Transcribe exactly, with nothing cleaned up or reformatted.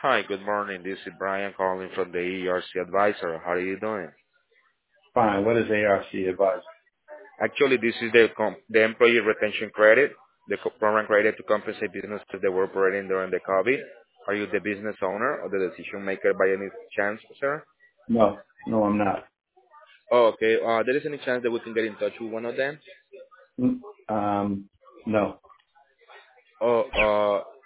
Hi, good morning. This is Brian calling from the E R C Advisor. How are you doing? Fine. What is A R C advisor? Actually, this is the com- the employee retention credit, the co- program credit to compensate businesses that were operating during the COVID. Are you the business owner or the decision maker by any chance, sir? No, no, I'm not. Oh, okay. Uh, there is any chance that we can get in touch with one of them? Mm, Um, no. Oh, uh,